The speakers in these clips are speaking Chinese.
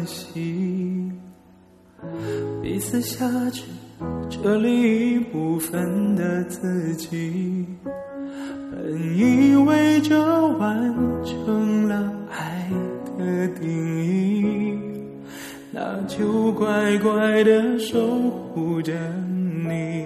系，彼此挟持这另一部分的自己，本以为这完成了爱的定义，那就乖乖地守护着你。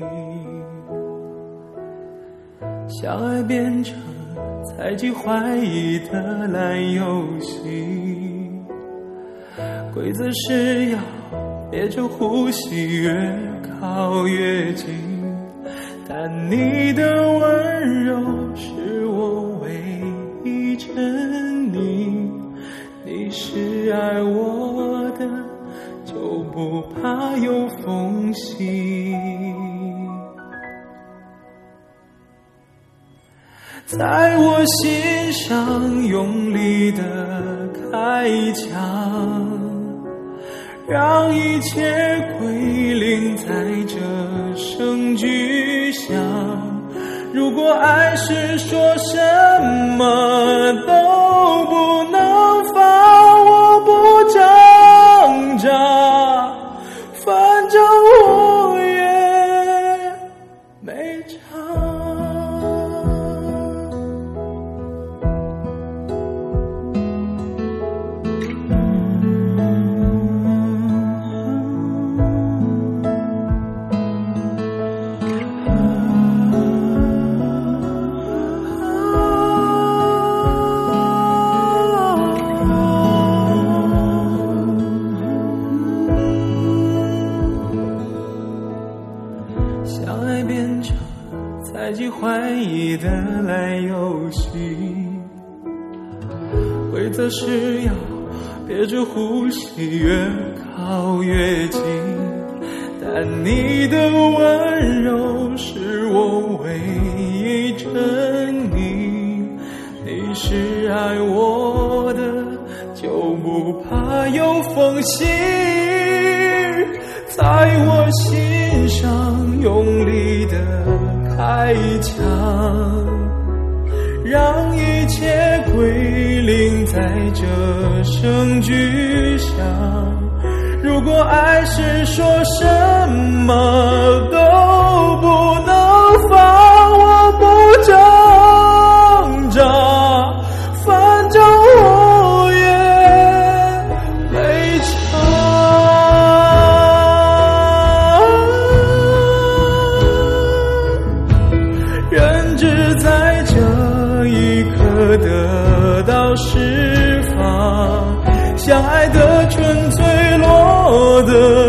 相爱变成猜忌怀疑的烂游戏，规则是要憋着呼吸越靠越近，但你的温柔是我唯一沉溺，你是爱我的就不怕有缝隙，在我心上用力地开枪，让一切归零在这声巨响。如果爱是说什么都不能放，我不挣扎，反正我也没差。相爱变成猜忌怀疑的烂游戏，规则是要憋着呼吸越靠越近，但你的温柔是我唯一沉溺，你是爱我的就不怕有缝隙，在我心上用力地开枪，让一切归零在这声巨响。如果爱是说什么都不能放，我不挣扎，反正我也没差。人只在这一刻得到释放，相爱的纯粹落得